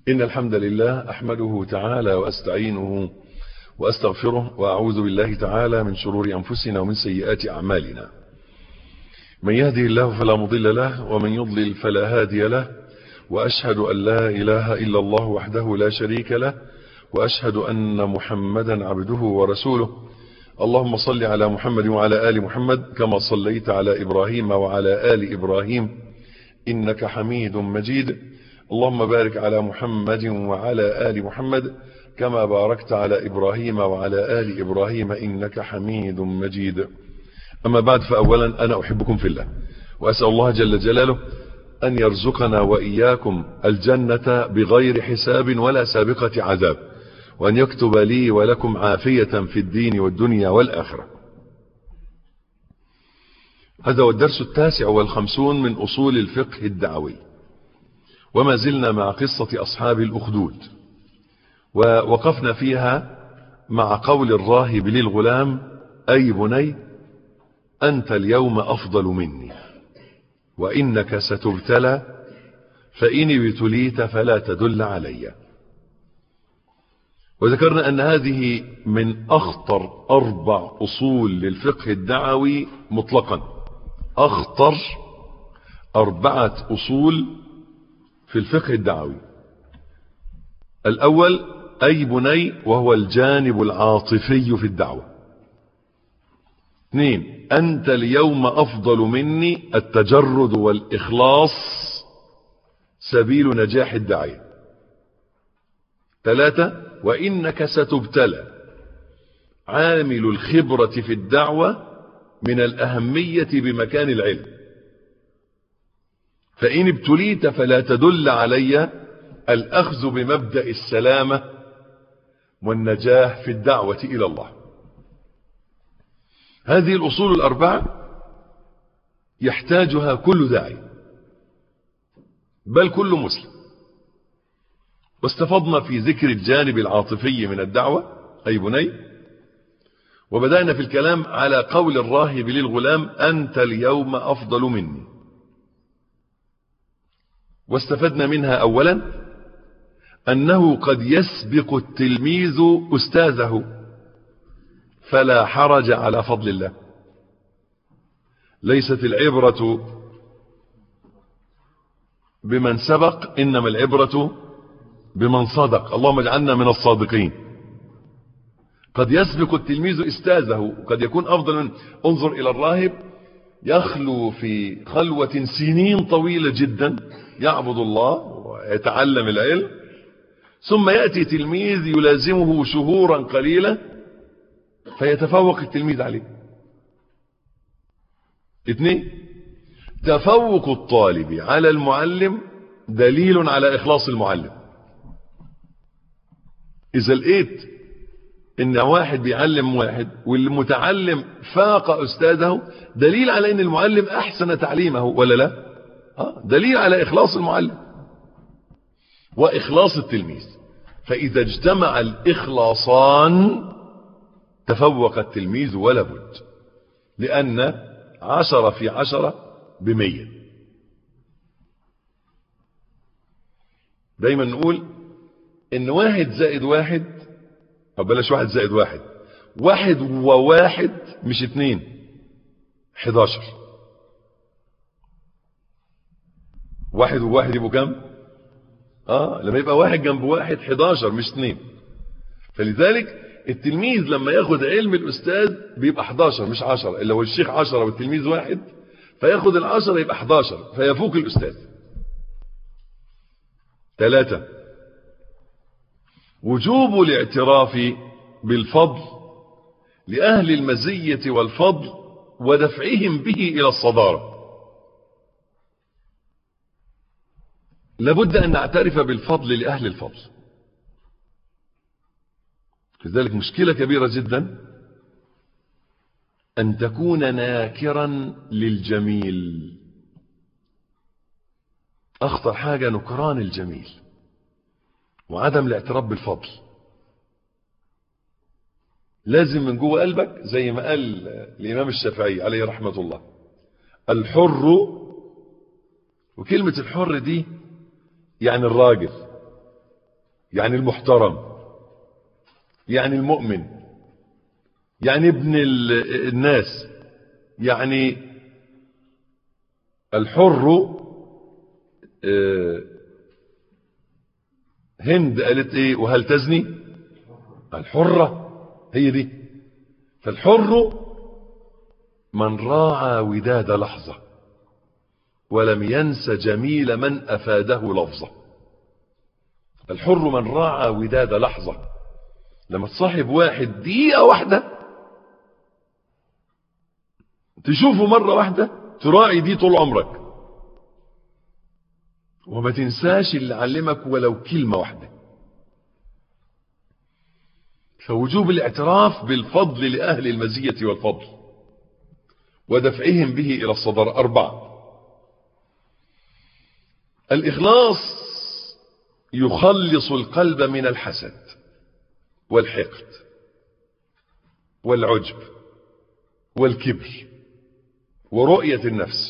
إن الحمد لله أحمده تعالى وأستعينه وأستغفره وأعوذ بالله تعالى من شرور أنفسنا ومن سيئات أعمالنا. من يهده الله فلا مضل له ومن يضلل فلا هادي له، وأشهد أن لا إله إلا الله وحده لا شريك له، وأشهد أن محمدا عبده ورسوله. اللهم صل على محمد وعلى آل محمد كما صليت على إبراهيم وعلى آل إبراهيم إنك حميد مجيد. اللهم بارك على محمد وعلى آل محمد كما باركت على إبراهيم وعلى آل إبراهيم إنك حميد مجيد. أما بعد، فأولا أنا أحبكم في الله، وأسأل الله جل جلاله أن يرزقنا وإياكم الجنة بغير حساب ولا سابقة عذاب، وأن يكتب لي ولكم عافية في الدين والدنيا والآخرة. هذا هو الدرس 59 من أصول الفقه الدعوي، وما زلنا مع قصة أصحاب الأخدود، ووقفنا فيها مع قول الراهب للغلام: أي بني أنت اليوم أفضل مني وإنك ستبتلى، فإن ابتليت فلا تدل علي. وذكرنا أن هذه من أخطر 4 أصول للفقه الدعوي مطلقا، أخطر 4 أصول في الفقه الدعوي. الأول أي بني، وهو الجانب العاطفي في الدعوة. 2 أنت اليوم أفضل مني، التجرد والإخلاص سبيل نجاح الداعية. 3 وإنك ستبتلى، عامل الخبرة في الدعوة من الأهمية بمكان العلم، فإن ابتليت فلا تدل علي، الأخذ بمبدأ السلامة والنجاح في الدعوة إلى الله. هذه الأصول ال4 يحتاجها كل داعي، بل كل مسلم. واستفضنا في ذكر الجانب العاطفي من الدعوة أي بني، وبدأنا في الكلام على قول الراهب للغلام: أنت اليوم أفضل مني. واستفدنا منها أولا أنه قد يسبق التلميذ أستاذه، فلا حرج على فضل الله. ليست العبرة بمن سبق، إنما العبرة بمن صدق. اللهم اجعلنا من الصادقين. قد يسبق التلميذ أستاذه، وقد يكون أفضل من. انظر إلى الراهب يخلو في خلوة سنين طويلة جدا يعبد الله ويتعلم العلم، ثم يأتي تلميذ يلازمه شهورا قليلة فيتفوق التلميذ عليه. 2 تفوق الطالب على المعلم دليل على إخلاص المعلم. إذا لقيت إن واحد بيعلم واحد والمتعلم فاق أستاذه، دليل على إن المعلم أحسن تعليمه، ولا لا؟ دليل على إخلاص المعلم وإخلاص التلميذ. فإذا اجتمع الإخلاصان تفوق التلميذ ولا بد، لأن 10 في 10 ب100. دايما نقول إن 1 زائد 1، أو بلاش 1 زائد 1، 1 و1 مش 2، 11. 1 و1 يبقوا كم؟ لما يبقى 1 جنب 1 11 مش 2. فلذلك التلميذ لما ياخد علم الأستاذ بيبقى 11 مش 10. إلا هو الشيخ 10 والتلميذ 1، فياخد 10 يبقى 11 فيفوق الأستاذ. 3 وجوب الاعتراف بالفضل لأهل المزية والفضل ودفعهم به إلى الصدارة. لابد أن نعترف بالفضل لأهل الفضل. لذلك مشكلة كبيرة جدا أن تكون ناكرا للجميل. أخطر حاجة نكران الجميل وعدم الاعتراف بالفضل. لازم من جوه قلبك، زي ما قال الإمام الشافعي عليه رحمة الله: الحر، وكلمة الحر دي يعني الراجل، يعني المحترم، يعني المؤمن، يعني ابن الناس، يعني الحر. هند قالت ايه؟ وهل تزني؟ الحرة هي دي. فالحر من راعى وداد لحظة ولم ينس جميل من أفاده لفظة. الحر من راعى وداد لحظة. لما تصاحب واحد دقيقة واحدة، تشوفه مرة واحدة، تراعي دي طول عمرك، وما تنساش اللي علمك ولو كلمة واحدة. فوجوب الاعتراف بالفضل لأهل المزية والفضل ودفعهم به إلى الصدر. 4. الإخلاص يخلص القلب من الحسد والحقد والعجب والكبر ورؤية النفس،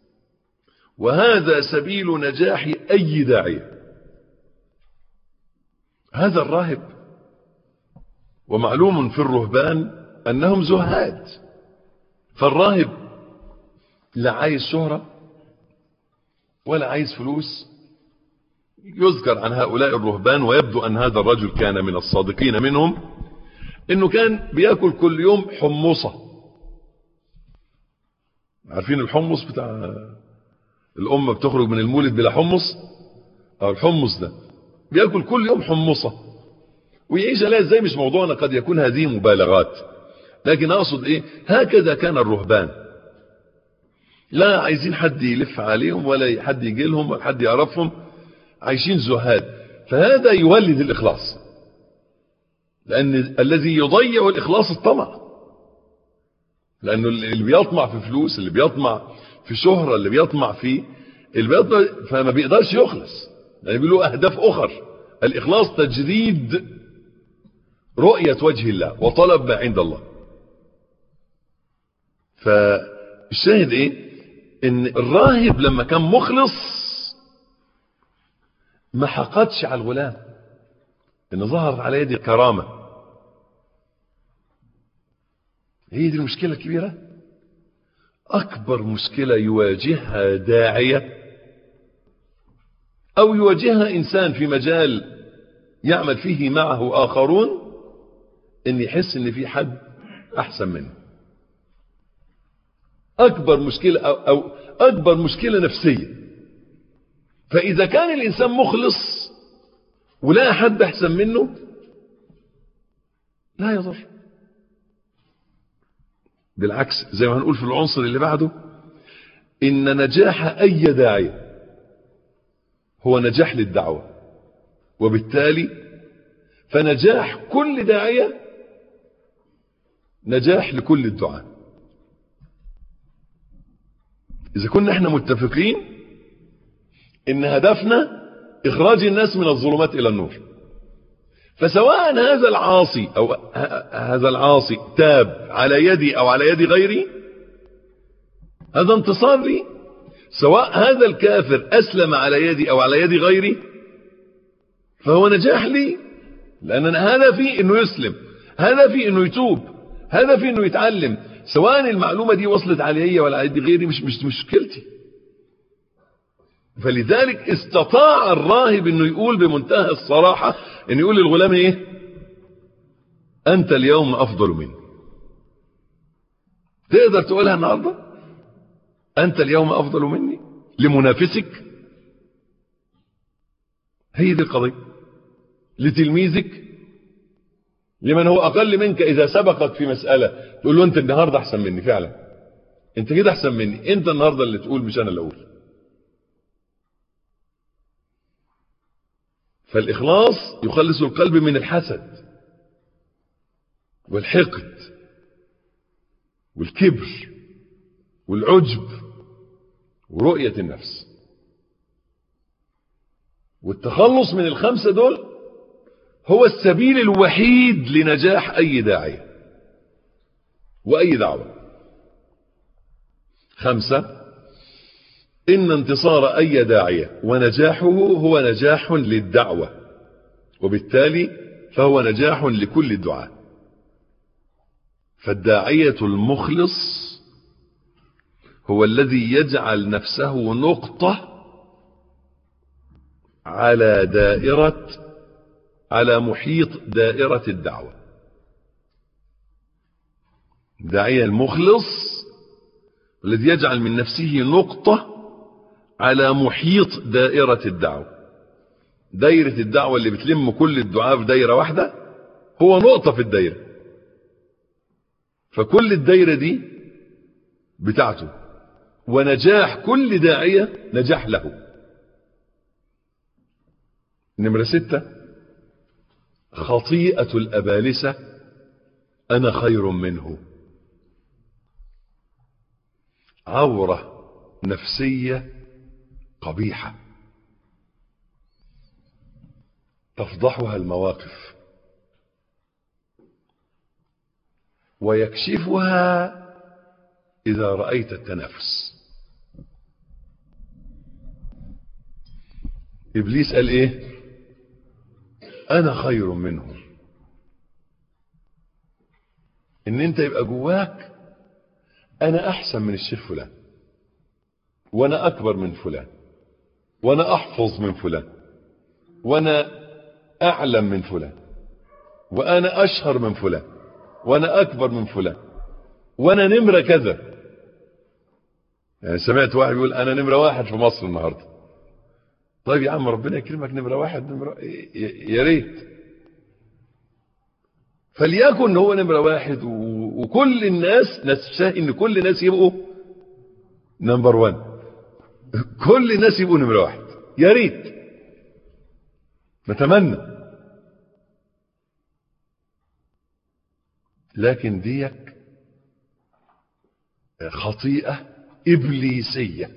وهذا سبيل نجاح أي داعية. هذا الراهب، ومعلوم في الرهبان أنهم زهاد، فالراهب لا عايز شهرة ولا عايز فلوس. يذكر عن هؤلاء الرهبان، ويبدو أن هذا الرجل كان من الصادقين منهم، إنه كان بيأكل كل يوم حمصة. عارفين الحمص بتاع الأمة بتخرج من المولد بلا حمص؟ أو الحمص ده بيأكل كل يوم حمصة ويعيش عليها ازاي. مش موضوعنا، قد يكون هذه مبالغات، لكن أقصد إيه؟ هكذا كان الرهبان، لا عايزين حد يلف عليهم ولا حد يجي لهم ولا حد يعرفهم، عايشين زهاد. فهذا يولد الإخلاص، لأن الذي يضيع الإخلاص الطمع. لأنه اللي بيطمع في فلوس، اللي بيطمع في شهرة، اللي بيطمع فما بيقدرش يخلص، لأن بيقولوا أهداف أخر. الإخلاص تجريد رؤية وجه الله وطلب ما عند الله. فالشاهد إيه؟ إن الراهب لما كان مخلص ما حقدش على الغلام، إن ظهرت على يدي كرامة. هي دي المشكلة الكبيرة. أكبر مشكلة يواجهها داعية أو يواجهها إنسان في مجال يعمل فيه معه آخرون، إن يحس إن في حد أحسن منه. أكبر مشكلة أو أكبر مشكلة نفسية. فإذا كان الإنسان مخلص ولا حد أحسن منه لا يضر، بالعكس، زي ما هنقول في العنصر اللي بعده، إن نجاح أي داعية هو نجاح للدعوة، وبالتالي فنجاح كل داعية نجاح لكل الدعاء. إذا كنا احنا متفقين إن هدفنا إخراج الناس من الظلمات إلى النور، فسواء هذا العاصي تاب على يدي أو على يد غيري، هذا انتصار لي. سواء هذا الكافر أسلم على يدي أو على يد غيري، فهو نجاح لي، لأن أنا هدفي إنه يسلم، هدفي إنه يتوب، هدفي إنه يتعلم. سواء المعلومة دي وصلت علي ولا على يد غيري مش مشكلتي. فلذلك استطاع الراهب إنه يقول بمنتهى الصراحة، إنه يقول للغلام إيه؟ أنت اليوم أفضل مني. تقدر تقولها النهاردة؟ أنت اليوم أفضل مني لمنافسك؟ هي دي القضية. لتلميذك، لمن هو أقل منك، إذا سبقك في مسألة تقول له أنت النهاردة أحسن مني، فعلا أنت كده أحسن مني، أنت النهاردة اللي تقول مش أنا اللي أقول. فالإخلاص يخلص القلب من الحسد والحقد والكبر والعجب ورؤية النفس. والتخلص من الخمسة دول هو السبيل الوحيد لنجاح أي داعية وأي دعوة. 5. إن انتصار أي داعية ونجاحه هو نجاح للدعوة وبالتالي فهو نجاح لكل الدعاء. فالداعية المخلص هو الذي يجعل نفسه نقطة على محيط دائرة الدعوة. الداعية المخلص الذي يجعل من نفسه نقطة على محيط دائرة الدعوة. دائرة الدعوة اللي بتلم كل الدعاء في دائرة واحدة هو نقطة في الدائرة، فكل الدائرة دي بتاعته، ونجاح كل داعية نجاح له. نمرة 6: خطيئة الأبالسة أنا خير منه. عورة نفسية قبيحة تفضحها المواقف ويكشفها إذا رأيت التنافس. إبليس قال إيه؟ أنا خير منه. إن أنت يبقى جواك أنا أحسن من الشيخ فلان، وأنا أكبر من فلان، وأنا أحفظ من فلان، وأنا أعلم من فلان، وأنا أشهر من فلان، وأنا أكبر من فلان، وأنا نمرة كذا. يعني سمعت واحد يقول أنا نمرة 1 في مصر النهاردة. طيب يا عم ربنا يكرمك، نمرة 1 يا ريت. فليكن هو نمرة 1 وكل الناس نتشاء ان كل الناس يبقوا نمبر 1، كل الناس يبقوا نمرة 1، يا ريت نتمنى. لكن ديك خطيئة إبليسية.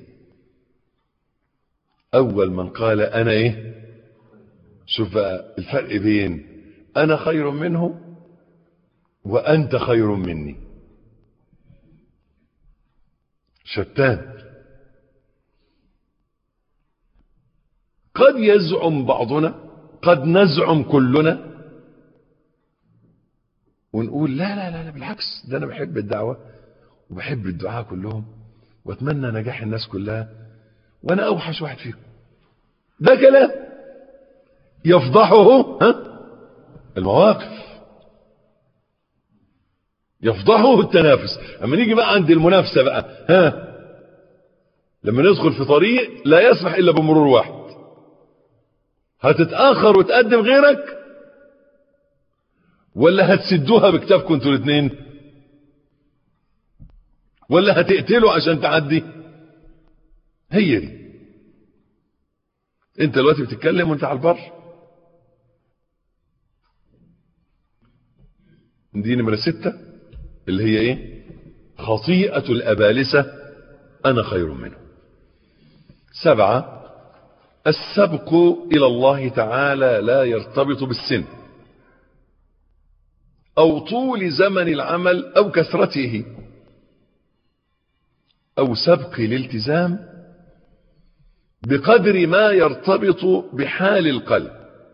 أول من قال أنا إيه؟ شوف بقى الفرق بين أنا خير منه وأنت خير مني، شتان. قد يزعم بعضنا، قد نزعم كلنا ونقول لا لا لا بالعكس، ده أنا بحب الدعوة وبحب الدعاء كلهم واتمنى نجاح الناس كلها وانا اوحش واحد فيهم. ده كلام يفضحه المواقف، يفضحه التنافس. اما نيجي بقى عند المنافسة بقى، لما ندخل في طريق لا يسمح الا بمرور واحد، هتتأخر وتقدم غيرك ولا هتسدوها بكتافكم انتوا الاثنين، ولا هتقتلوا عشان تعدي؟ هي دي. انت دلوقتي بتتكلم وانت على البر. دي نمرة 6 اللي هي ايه؟ خطيئة الأبالسة أنا خير منه. 7: السبق إلى الله تعالى لا يرتبط بالسن أو طول زمن العمل أو كثرته، أو سبق الالتزام بقدر ما يرتبط بحال القلب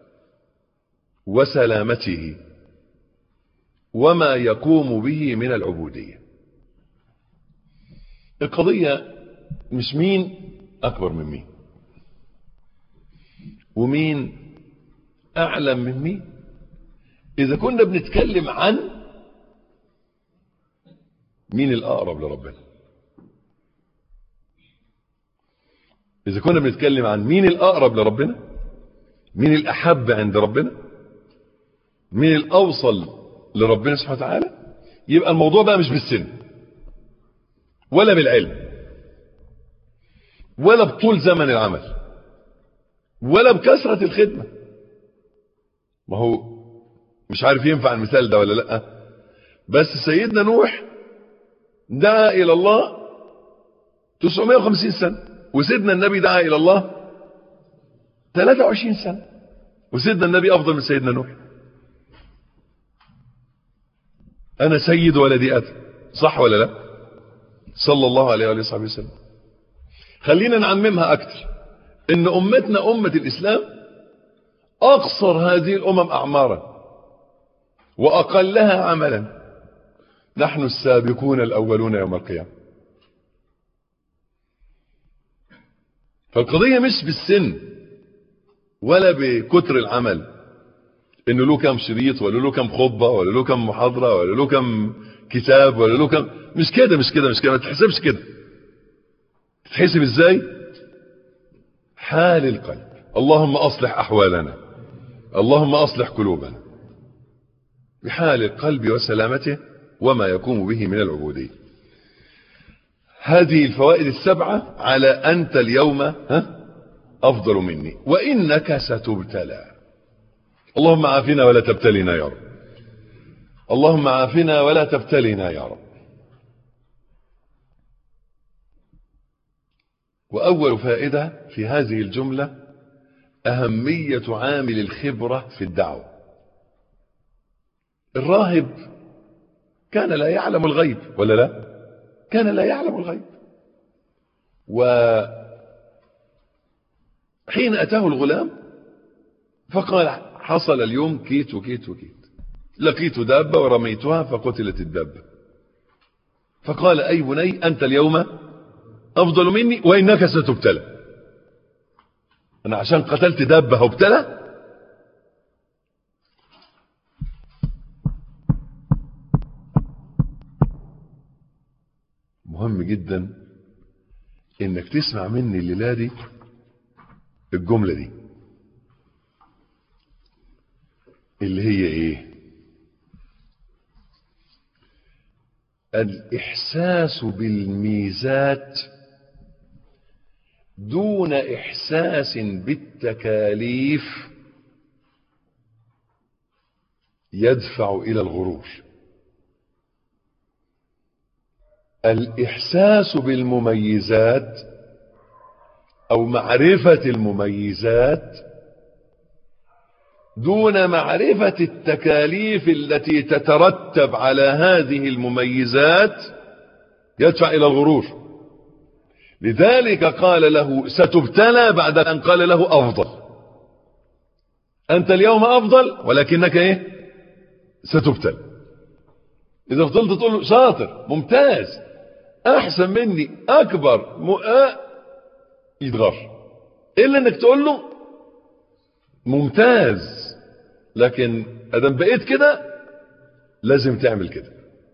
وسلامته وما يقوم به من العبودية. القضية مش مين أكبر من مين ومين أعلم من مين. إذا كنا بنتكلم عن مين الأقرب لربنا، إذا كنا بنتكلم عن مين الأقرب لربنا، مين الأحب عند ربنا، مين الأوصل لربنا سبحانه وتعالى، يبقى الموضوع بقى مش بالسن ولا بالعلم ولا بطول زمن العمل ولا بكثرة الخدمة. ما هو مش عارف ينفع المثال ده ولا لا، بس سيدنا نوح دعا إلى الله 950 سنة، وسيدنا النبي دعا إلى الله 23 سنة، وسيدنا النبي أفضل من سيدنا نوح. أنا سيد ولدي آدم، صح ولا لا؟ صلى الله عليه وآله وصحبه وسلم. خلينا نعممها أكتر، إن أمتنا أمة الإسلام أقصر هذه الأمم أعمارا وأقلها عملا نحن السابقون الأولون يوم القيامة. فالقضية مش بالسن ولا بكتر العمل، إنه له كم شريط ولا له كم خطبة ولا له كم محاضرة ولا له كم كتاب ولا له كم. مش كده ما تحسبش كده. تحسب ازاي؟ حال القلب. اللهم أصلح أحوالنا، اللهم أصلح قلوبنا بحال القلب وسلامته وما يقوم به من العبودية. هذه الفوائد السبعة على أنت اليوم أفضل مني وإنك ستبتلى. اللهم عافنا ولا تبتلنا يا رب، اللهم عافنا ولا تبتلنا يا رب. وأول فائدة في هذه الجملة أهمية عامل الخبرة في الدعوة. الراهب كان لا يعلم الغيب ولا لا؟ كان لا يعلم الغيب. وحين أتاه الغلام فقال حصل اليوم كيت وكيت وكيت، لقيت دابة ورميتها فقتلت الدابة. فقال أي بني أنت اليوم أفضل مني وإنك ستبتلى. أنا عشان قتلت دابة هبتلى؟ مهم جدا إنك تسمع مني الليلة دي الجملة دي اللي هي إيه؟ الإحساس بالميزات دون إحساس بالتكاليف يدفع إلى الغرور. الإحساس بالمميزات أو معرفة المميزات دون معرفة التكاليف التي تترتب على هذه المميزات يدفع إلى الغرور. لذلك قال له ستبتلى بعد أن قال له أفضل. أنت اليوم أفضل ولكنك إيه؟ ستبتلى. إذا فضلت تقول له شاطر ممتاز أحسن مني أكبر يتغر، إلا أنك تقول له ممتاز، لكن أدم بقيت كده لازم تعمل كده.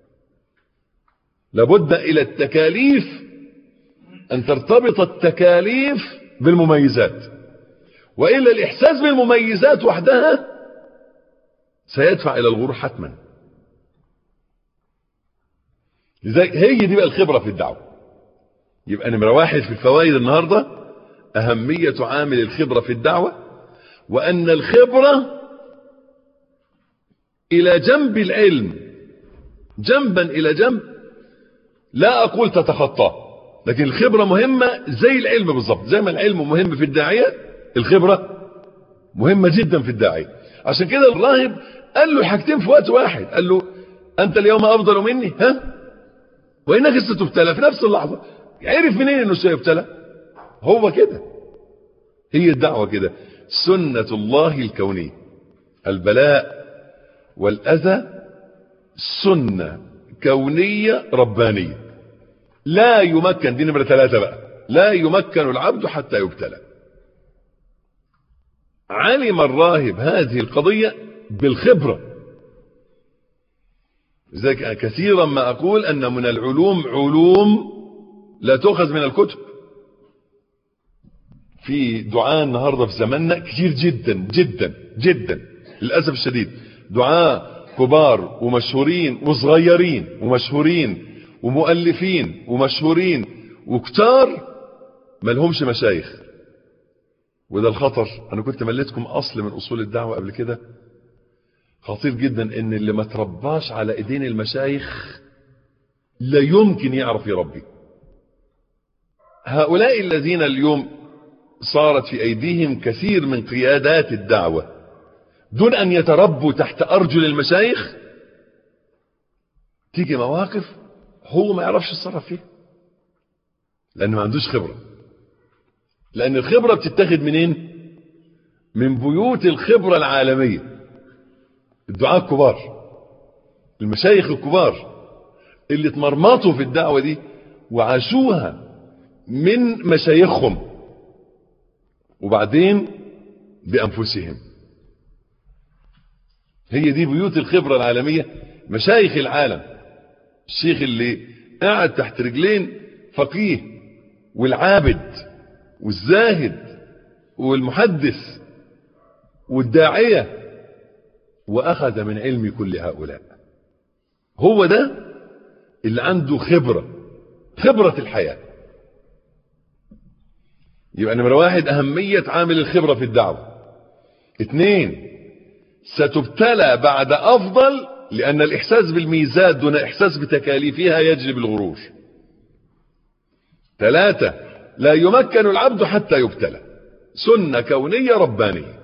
لابد إلى التكاليف أن ترتبط التكاليف بالمميزات، وإلا الإحساس بالمميزات وحدها سيدفع إلى الغرور حتما. لذلك هي دي بقى الخبرة في الدعوة. يبقى نمرة واحد في الفوائد النهاردة أهمية عامل الخبرة في الدعوة، وأن الخبرة إلى جنب العلم جنبا إلى جنب، لا أقول تتخطاه، لكن الخبرة مهمة زي العلم بالضبط. زي ما العلم مهم في الداعية الخبرة مهمة جدا في الداعية. عشان كده الراهب قال له حاجتين في وقت واحد، قال له أنت اليوم أفضل مني وإنك ستبتلى في نفس اللحظة. عرف منين إنه سيبتلى؟ هو كده، هي الدعوة كده، سنة الله الكونية. البلاء والأذى سنة كونية ربانية لا يمكن، دي نمرة 3 بقى، لا يمكن العبد حتى يبتلى. علم الراهب هذه القضية بالخبرة. لذلك كثيرا ما أقول أن من العلوم علوم لا تؤخذ من الكتب. في دعاء النهاردة في زماننا كتير جدا جدا جدا للأسف الشديد، دعاء كبار ومشهورين وصغيرين ومشهورين ومؤلفين ومشهورين وكتار ما لهمش مشايخ. وده الخطر. أنا كنت مليتكم أصل من أصول الدعوة قبل كده، خطير جدا إن اللي ما ترباش على إيدين المشايخ لا يمكن يعرف يربي. هؤلاء الذين اليوم صارت في أيديهم كثير من قيادات الدعوة دون أن يتربوا تحت أرجل المشايخ، تيجي مواقف هو ما يعرفش يتصرف فيها لأنه ما عندوش خبرة. لأن الخبرة بتتاخد منين؟ من بيوت الخبرة العالمية، الدعاة الكبار، المشايخ الكبار اللي اتمرمطوا في الدعوة دي وعاشوها من مشايخهم وبعدين بأنفسهم. هي دي بيوت الخبرة العالمية، مشايخ العالم. الشيخ اللي قاعد تحت رجلين فقيه والعابد والزاهد والمحدث والداعية، وأخذ من علم كل هؤلاء. هو ده اللي عنده خبرة الحياة. يبقى نمرة 1 أهمية عامل الخبرة في الدعوة. 2 ستبتلى بعد أفضل، لأن الإحساس بالميزات دون إحساس بتكاليفها يجلب الغرور. 3 لا يمكن العبد حتى يبتلى، سنة كونية ربانية.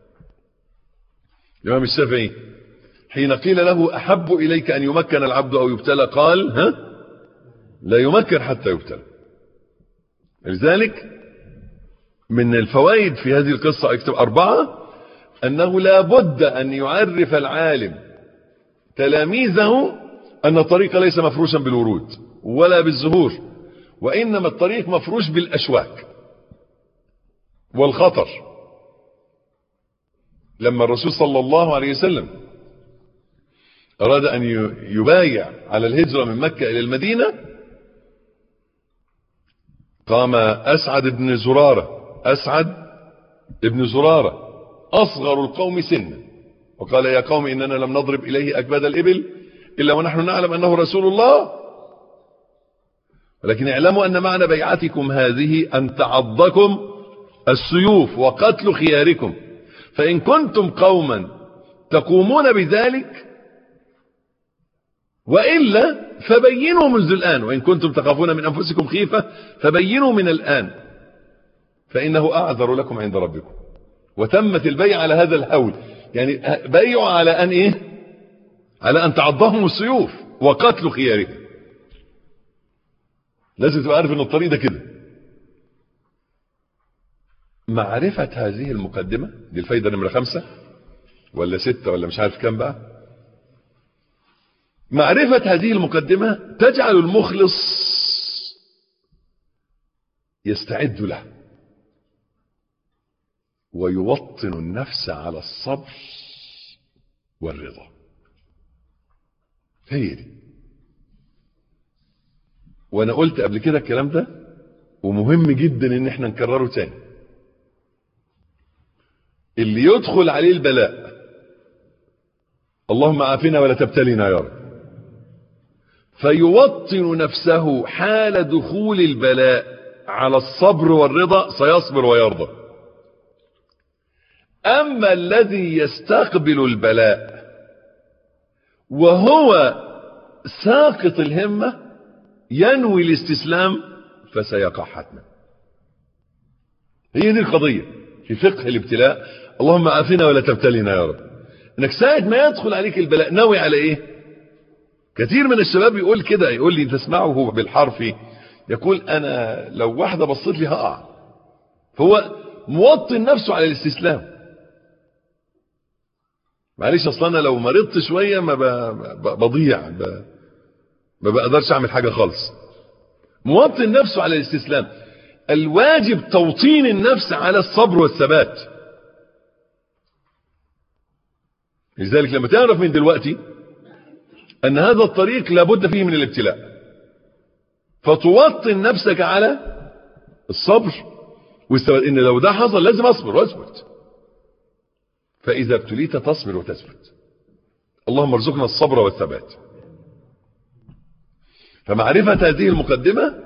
الإمام الشافعي حين قيل له أحب إليك أن يمكن العبد أو يبتلى قال لا يمكن حتى يبتلى. لذلك من الفوائد في هذه القصة اكتب 4 أنه لا بد أن يعرف العالم تلاميذه أن الطريق ليس مفروشا بالورود ولا بالزهور، وإنما الطريق مفروش بالأشواك والخطر. لما الرسول صلى الله عليه وسلم أراد أن يبايع على الهجرة من مكة إلى المدينة، قام أسعد بن زرارة أصغر القوم سنا وقال يا قوم إننا لم نضرب إليه أكباد الإبل إلا ونحن نعلم أنه رسول الله، ولكن اعلموا أن معنى بيعتكم هذه أن تعضكم السيوف وقتل خياركم، فإن كنتم قوما تقومون بذلك وإلا فبينوا منذ الآن، وإن كنتم تخافون من أنفسكم خيفة فبينوا من الآن فإنه أعذر لكم عند ربكم. وتمت البيع على هذا الهول، يعني بيعوا على أن على أن تعضهم السيوف وقتل خياركم. لازم تبقى عارف أن الطريق ده كده. معرفة هذه المقدمة دي الفايدة نمرة 5 ولا 6 ولا مش عارف كام بقى. معرفة هذه المقدمة تجعل المخلص يستعد له ويوطن النفس على الصبر والرضا. هي دي. وانا قلت قبل كده الكلام ده ومهم جدا ان احنا نكرره تاني. اللي يدخل عليه البلاء، اللهم عافنا ولا تبتلينا يا رب، فيوطن نفسه حال دخول البلاء على الصبر والرضا، سيصبر ويرضى. أما الذي يستقبل البلاء وهو ساقط الهمة ينوي الاستسلام فسيقع حتما. هي دي القضية في فقه الابتلاء. اللهم عافنا ولا تبتلينا يا رب. انك ساعة ما يدخل عليك البلاء ناوي على ايه؟ كثير من الشباب يقول كده، يقول لي تسمعه بالحرف، يقول انا لو واحدة بصيت لي هقع. فهو موطن نفسه على الاستسلام. معلش اصلا انا لو مرضت شوية ما بضيع، ما بقدرش اعمل حاجة خالص. موطن نفسه على الاستسلام. الواجب توطين النفس على الصبر والثبات. لذلك لما تعرف من دلوقتي ان هذا الطريق لابد فيه من الابتلاء، فتوطن نفسك على الصبر والثبات، ان لو ده حصل لازم اصبر واثبت. فاذا ابتليت تصبر وتثبت. اللهم ارزقنا الصبر والثبات. فمعرفة هذه المقدمة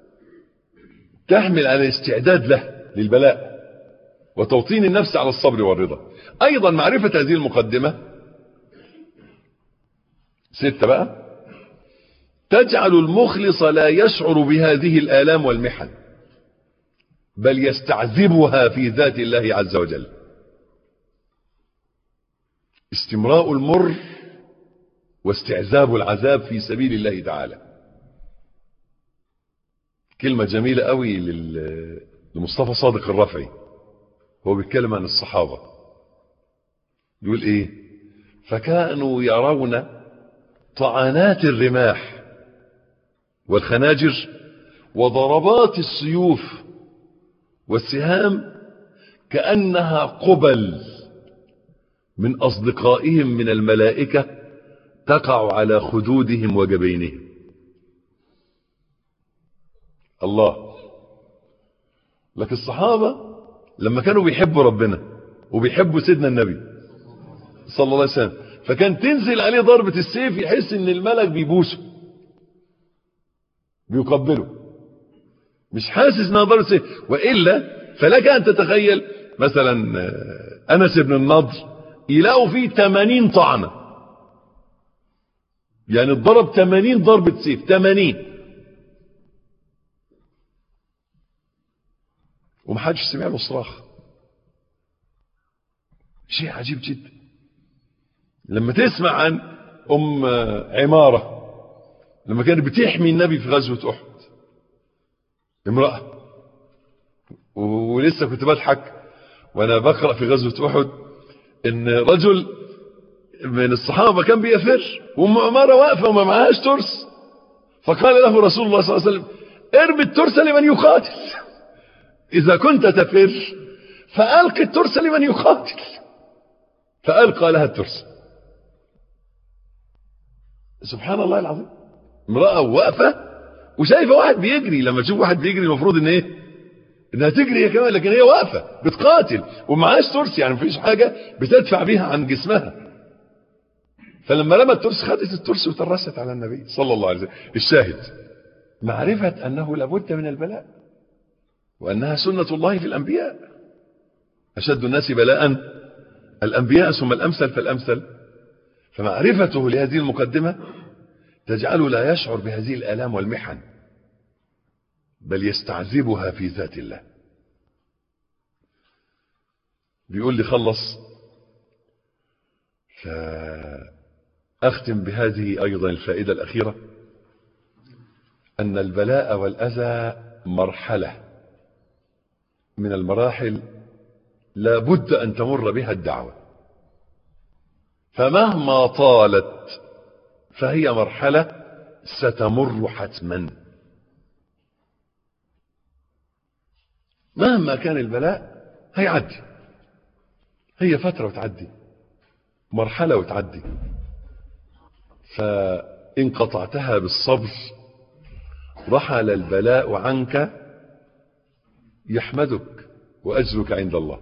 تحمل على الاستعداد له للبلاء وتوطين النفس على الصبر والرضا. ايضا معرفة هذه المقدمة 6 بقى تجعل المخلص لا يشعر بهذه الآلام والمحن، بل يستعذبها في ذات الله عز وجل. استمراء المر واستعذاب العذاب في سبيل الله تعالى. كلمة جميلة قوي لمصطفى صادق الرفعي هو بيتكلم عن الصحابة، يقول ايه؟ فكانوا يرون طعنات الرماح والخناجر وضربات السيوف والسهام كأنها قبل من أصدقائهم من الملائكة تقع على خدودهم وجبينهم. الله. لكن الصحابة لما كانوا بيحبوا ربنا وبيحبوا سيدنا النبي صلى الله عليه وسلم، فكان تنزل عليه ضربة السيف يحس ان الملك بيبوسه بيقبله، مش حاسس انها ضربة سيف. وإلا فلك أن تتخيل مثلا أنس بن النضر يلاقوا فيه 80 طعنة، يعني اتضرب 80 ضربة سيف، 80، ومحدش سمع له صراخ. شيء عجيب جدا. لما تسمع عن أم عمارة لما كانت بتحمي النبي في غزوة أحد، امرأة، ولسه كنت بضحك وانا بقرأ في غزوة أحد ان رجل من الصحابة كان بيفر وام عمارة واقفة وما معهاش ترس، فقال له رسول الله صلى الله عليه وسلم ارمي الترس لمن يقاتل، اذا كنت تفر فألق الترس لمن يقاتل، فألقى لها الترس. سبحان الله العظيم. امرأة واقفة وشايفة واحد بيجري، لما تشوف واحد بيجري المفروض ان ايه؟ انها تجري هي كمان، لكن هي واقفة بتقاتل ومعهاش ترس، يعني مفيش حاجة بتدفع بيها عن جسمها. فلما رمى الترس خدت الترس وترست على النبي صلى الله عليه وسلم. الشاهد معرفة انه لابد من البلاء، وانها سنة الله في الانبياء. اشد الناس بلاء الانبياء ثم الامثل فالامثل. فمعرفته لهذه المقدمة تجعله لا يشعر بهذه الآلام والمحن، بل يستعذبها في ذات الله. بيقول لي خلص، فأختم بهذه أيضا الفائدة الأخيرة، أن البلاء والأذى مرحلة من المراحل لا بد أن تمر بها الدعوة، فمهما طالت فهي مرحلة ستمر حتما. مهما كان البلاء هيعدي، هي فترة وتعدي، مرحلة وتعدي. فإن قطعتها بالصبر رحل البلاء عنك يحمدك وأجرك عند الله،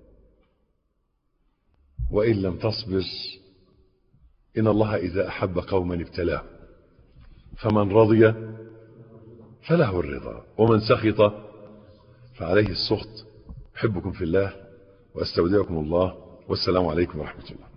وإن لم تصبر إن الله إذا أحب قوما ابتلاه، فمن رضي فله الرضا ومن سخط فعليه السخط. أحبكم في الله وأستودعكم الله، والسلام عليكم ورحمة الله.